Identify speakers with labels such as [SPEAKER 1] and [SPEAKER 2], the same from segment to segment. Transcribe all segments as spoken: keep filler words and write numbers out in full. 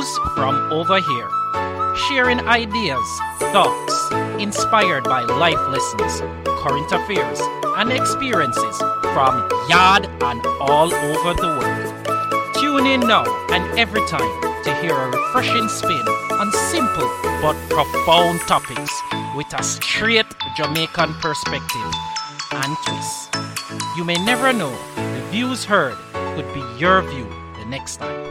[SPEAKER 1] Views from Over Here. Sharing ideas, thoughts, inspired by life lessons, current affairs, and experiences from yard and all over the world. Tune in now and every time to hear a refreshing spin on simple but profound topics with a straight Jamaican perspective and twist. You may never know, the views heard could be your view the next time.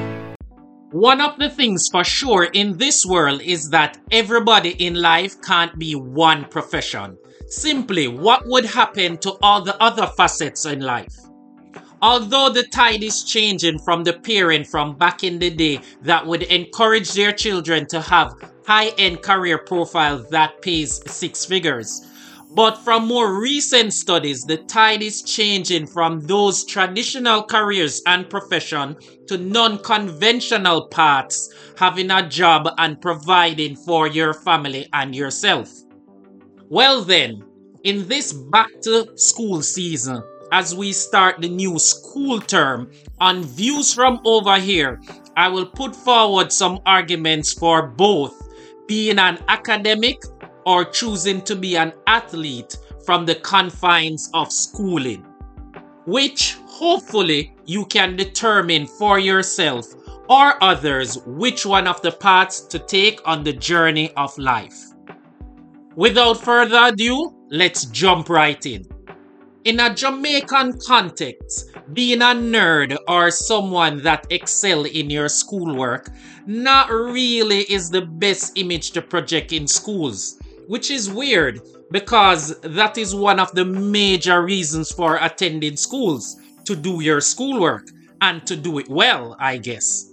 [SPEAKER 1] One of the things for sure in this world is that everybody in life can't be one profession. Simply, what would happen to all the other facets in life? Although the tide is changing from the parent from back in the day that would encourage their children to have high-end career profile that pays six figures. But from more recent studies, the tide is changing from those traditional careers and profession to non-conventional paths, having a job and providing for your family and yourself. Well then, in this back to school season, as we start the new school term, on Views from Over Here, I will put forward some arguments for both being an academic or choosing to be an athlete from the confines of schooling, which hopefully you can determine for yourself or others which one of the paths to take on the journey of life. Without further ado, let's jump right in. In a Jamaican context, being a nerd or someone that excel in your schoolwork not really is the best image to project in schools, which is weird because that is one of the major reasons for attending schools, to do your schoolwork and to do it well, I guess.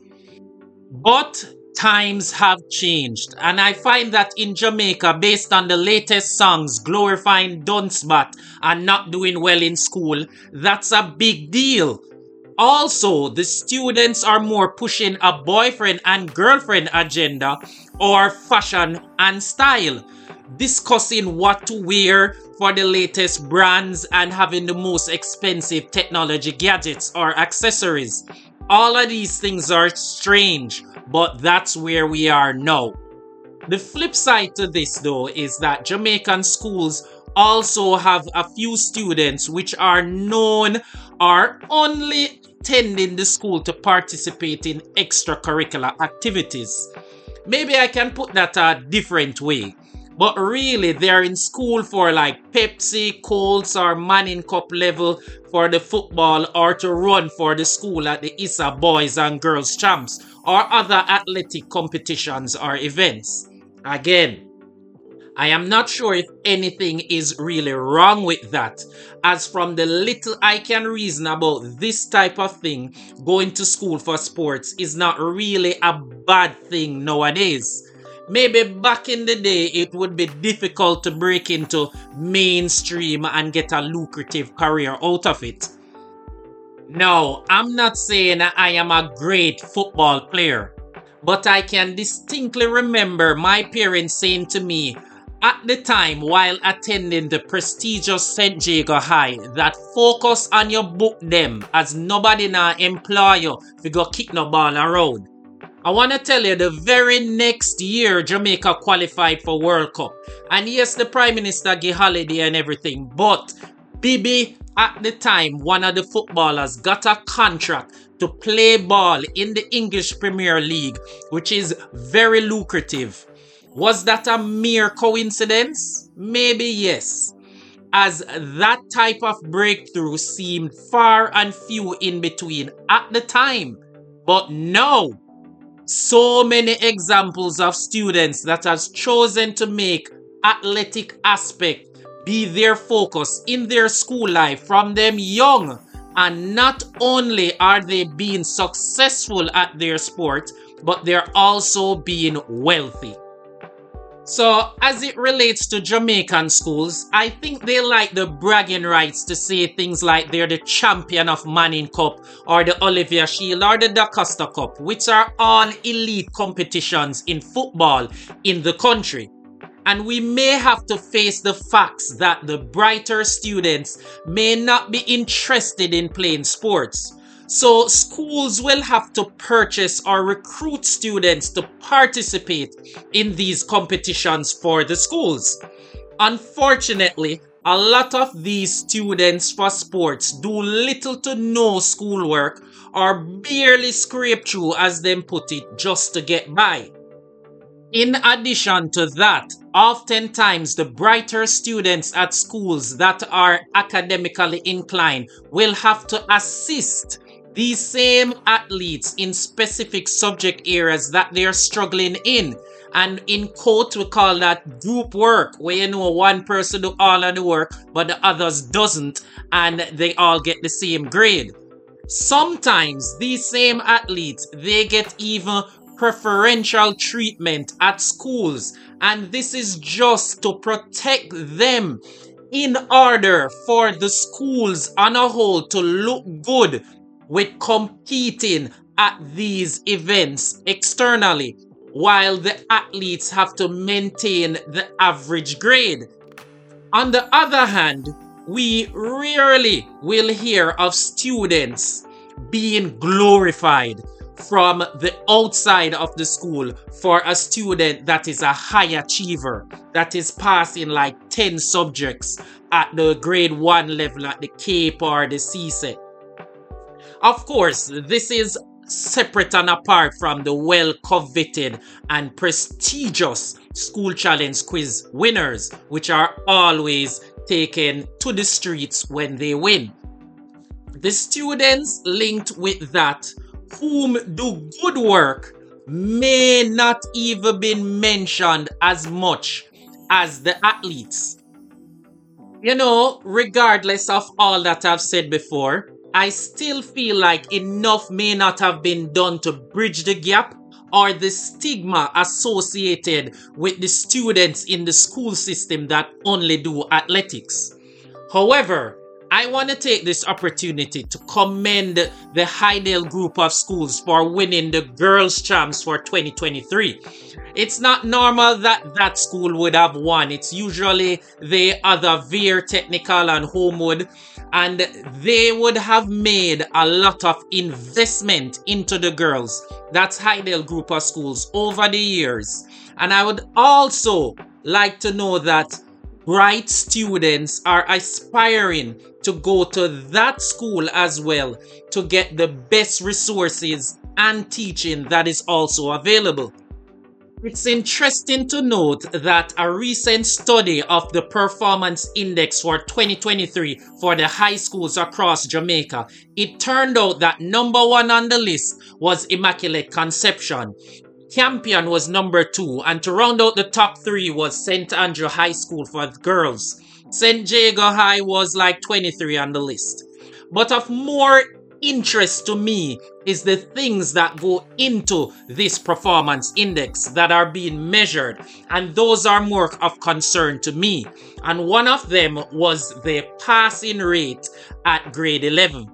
[SPEAKER 1] But times have changed, and I find that in Jamaica, based on the latest songs glorifying Dunsbat and not doing well in school, that's a big deal. Also, the students are more pushing a boyfriend and girlfriend agenda or fashion and style, discussing what to wear for the latest brands and having the most expensive technology gadgets or accessories. All of these things are strange, but that's where we are now. The flip side to this though is that Jamaican schools also have a few students which are known or only attending the school to participate in extracurricular activities. Maybe I can put that a different way. But really, they're in school for like Pepsi, Colts, or Manning Cup level for the football, or to run for the school at the Issa Boys and Girls Champs, or other athletic competitions or events. Again, I am not sure if anything is really wrong with that, as from the little I can reason about this type of thing, going to school for sports is not really a bad thing nowadays. Maybe back in the day, it would be difficult to break into mainstream and get a lucrative career out of it. Now, I'm not saying I am a great football player, but I can distinctly remember my parents saying to me at the time while attending the prestigious Saint Jago High that focus on your book them, as nobody now employ you to go kick no ball around. I want to tell you, the very next year, Jamaica qualified for World Cup. And yes, the Prime Minister gave holiday and everything. But Bibi, at the time, one of the footballers, got a contract to play ball in the English Premier League, which is very lucrative. Was that a mere coincidence? Maybe yes. As that type of breakthrough seemed far and few in between at the time. But no. So many examples of students that has chosen to make athletic aspect be their focus in their school life from them young. And not only are they being successful at their sport, but they're also being wealthy. So as it relates to Jamaican schools, I think they like the bragging rights to say things like they're the champion of Manning Cup or the Olivia Shield or the Da Costa Cup, which are all elite competitions in football in the country. And we may have to face the facts that the brighter students may not be interested in playing sports. So schools will have to purchase or recruit students to participate in these competitions for the schools. Unfortunately, a lot of these students for sports do little to no schoolwork or barely scrape through, as them put it, just to get by. In addition to that, oftentimes the brighter students at schools that are academically inclined will have to assist these same athletes in specific subject areas that they are struggling in. And in quote, we call that group work, where you know one person do all of the work, but the others doesn't, and they all get the same grade. Sometimes these same athletes, they get even preferential treatment at schools, and this is just to protect them in order for the schools on a whole to look good with competing at these events externally, while the athletes have to maintain the average grade. On the other hand, we rarely will hear of students being glorified from the outside of the school for a student that is a high achiever, that is passing like ten subjects at the grade one level at the CAPE or the C SET. Of course, this is separate and apart from the well-coveted and prestigious School Challenge quiz winners, which are always taken to the streets when they win. The students linked with that whom do good work may not even be mentioned as much as the athletes. You know, regardless of all that I've said before, I still feel like enough may not have been done to bridge the gap or the stigma associated with the students in the school system that only do athletics. However, I want to take this opportunity to commend the Hydale group of schools for winning the Girls' Champs for twenty twenty-three. It's not normal that that school would have won. It's usually the other Veer Technical and Homewood, and they would have made a lot of investment into the girls. That's Hydale group of schools over the years. And I would also like to know that bright students are aspiring to go to that school as well to get the best resources and teaching that is also available. It's interesting to note that a recent study of the performance index for twenty twenty-three for the high schools across Jamaica, it turned out that number one on the list was Immaculate Conception. Campion was number two, and to round out the top three was Saint Andrew High School for girls. Saint Jago High was like twenty-three on the list. But of more interest to me is the things that go into this performance index that are being measured, and those are more of concern to me. And one of them was the passing rate at grade eleven.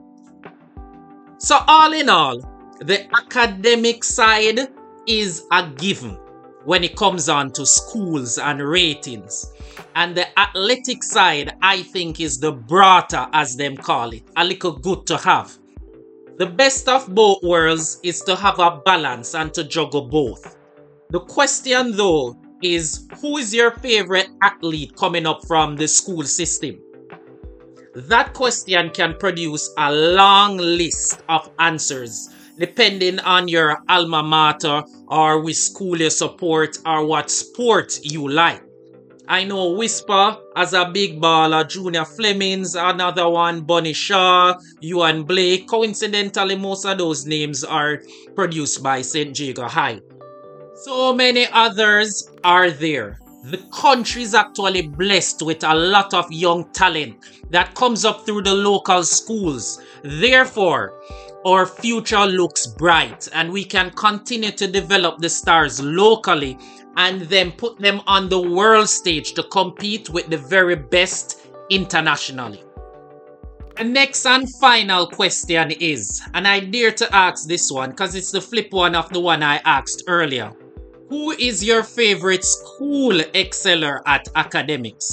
[SPEAKER 1] So all in all, the academic side is a given when it comes on to schools and ratings. And the athletic side, I think, is the brata, as them call it, a little good to have. The best of both worlds is to have a balance and to juggle both. The question though is, who is your favorite athlete coming up from the school system? That question can produce a long list of answers depending on your alma mater or which school you support or what sport you like. I know Whisper as a big baller, Junior Flemings, another one, Bunny Shaw, Ewan Blake. Coincidentally, most of those names are produced by Saint Jago High. So many others are there. The country is actually blessed with a lot of young talent that comes up through the local schools. Therefore, our future looks bright and we can continue to develop the stars locally and then put them on the world stage to compete with the very best internationally. The next and final question is, and I dare to ask this one because it's the flip one of the one I asked earlier. Who is your favorite school exceller at academics?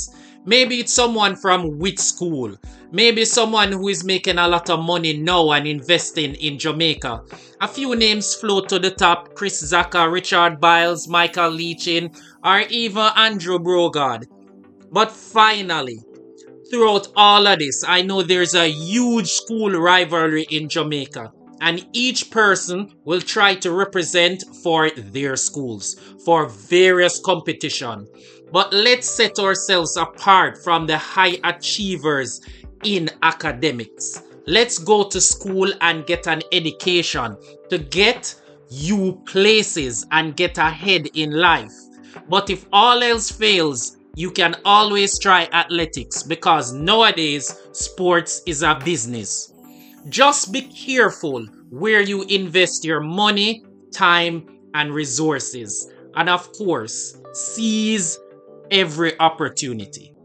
[SPEAKER 1] Maybe it's someone from which school. Maybe someone who is making a lot of money now and investing in Jamaica. A few names float to the top: Chris Zaka, Richard Biles, Michael Leachin, or even Andrew Brogard. But finally, throughout all of this, I know there's a huge school rivalry in Jamaica. And each person will try to represent for their schools, for various competition. But let's set ourselves apart from the high achievers in academics. Let's go to school and get an education to get you places and get ahead in life. But if all else fails, you can always try athletics, because nowadays sports is a business. Just be careful where you invest your money, time, and resources. And of course, seize every opportunity.